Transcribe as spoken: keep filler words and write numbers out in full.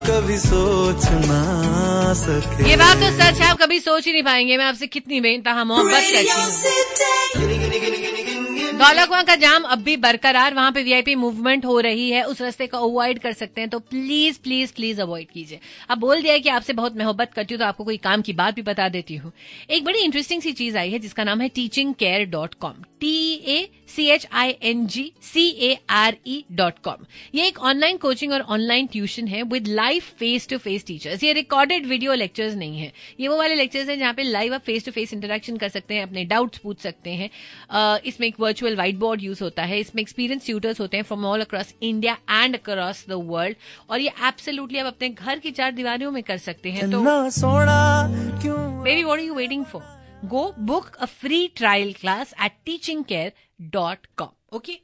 कभी सोच ना सके। ये बात तो सच है, आप कभी सोच ही नहीं पाएंगे मैं आपसे कितनी बेइंतहा मोहब्बत करती हूँ। धौला कुआं का जाम अब भी बरकरार, वहां पे वीआईपी मूवमेंट हो रही है, उस रास्ते को अवॉइड कर सकते हैं तो प्लीज प्लीज प्लीज अवॉइड कीजिए। अब बोल दिया है कि आपसे बहुत मोहब्बत करती हूँ तो आपको कोई काम की बात भी बता देती हूँ। एक बड़ी इंटरेस्टिंग सी चीज आई है जिसका नाम है teaching care dot com, T A C H I N G C A R E dot com. ये एक ऑनलाइन कोचिंग और ऑनलाइन ट्यूशन है with live face to face teachers. ये रिकॉर्डेड वीडियो लेक्चर्स नहीं है, ये वो वाले लेक्चर्स हैं जहाँ पे लाइव आप फेस टू फेस इंटरेक्शन कर सकते हैं, अपने डाउट्स पूछ सकते हैं। uh, इसमें एक वर्चुअल व्हाइट बोर्ड यूज होता है, इसमें एक्सपीरियंस ट्यूटर्स होते हैं from all across India and across the world, और ये एब्सोल्युटली आप अपने घर की चार दीवारियों में कर सकते हैं। तो baby what are you waiting for? Go book a free trial class at teaching care dot com. Okay?